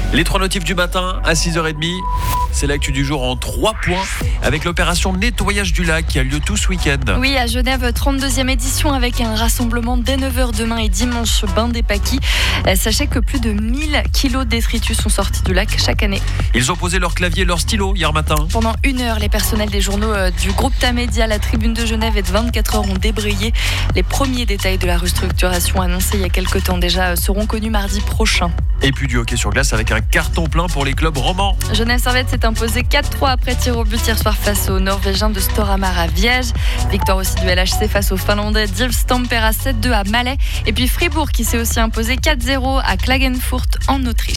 Les 3 notifs du matin à 6h30. C'est l'actu du jour en 3 points avec l'opération nettoyage du lac qui a lieu tout ce week-end. Oui, à Genève, 32e édition avec un rassemblement dès 9h demain et dimanche, bain des paquis. Sachez que plus de 1000 kilos de détritus sont sortis du lac chaque année. Ils ont posé leur clavier et leur stylo hier matin. Pendant 1 heure, les personnels des journaux du groupe Tamedia, la Tribune de Genève et de 24 heures ont débrayé. Les premiers détails de la restructuration annoncée il y a quelques temps déjà seront connus mardi prochain. Et puis du hockey sur glace avec un carton plein pour les clubs romans. Genève Servette s'est imposé 4-3 après tir au but hier soir face aux Norvégiens de Storhamar à Viège. Victoire aussi du LHC face aux Finlandais d'Yves Tampere à 7-2 à Malais. Et puis Fribourg qui s'est aussi imposé 4-0 à Klagenfurt en Autriche.